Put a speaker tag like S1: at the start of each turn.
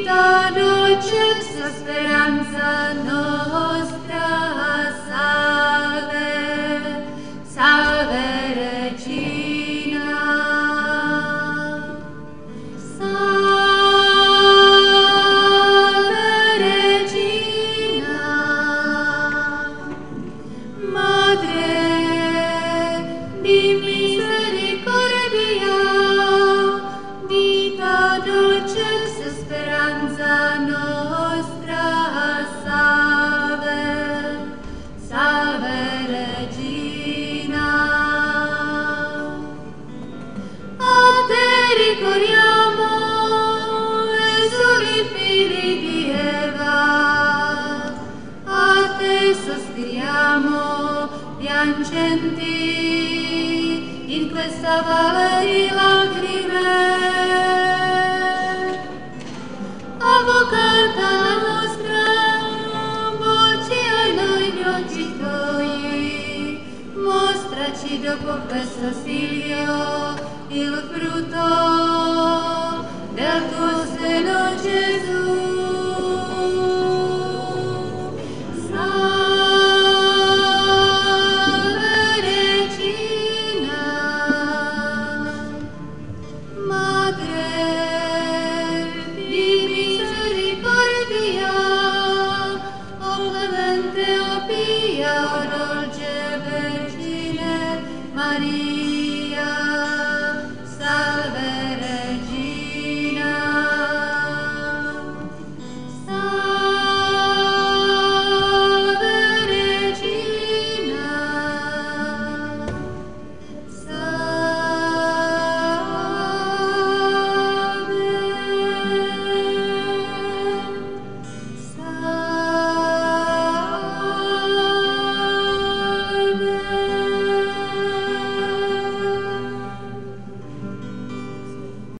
S1: vita dolcezza speranza nostra, salve, salve Regina. Salve Regina, Madre di misericordia, vita dolcezza speranza nostra, salve, salve Regina. A te ricorriamo, esuli figli di Eva, a te sospiriamo, piangenti in questa valle di lacrime. Avvocata la nostra, volgi a noi gli occhi tuoi, mostraci dopo questo esilio il frutto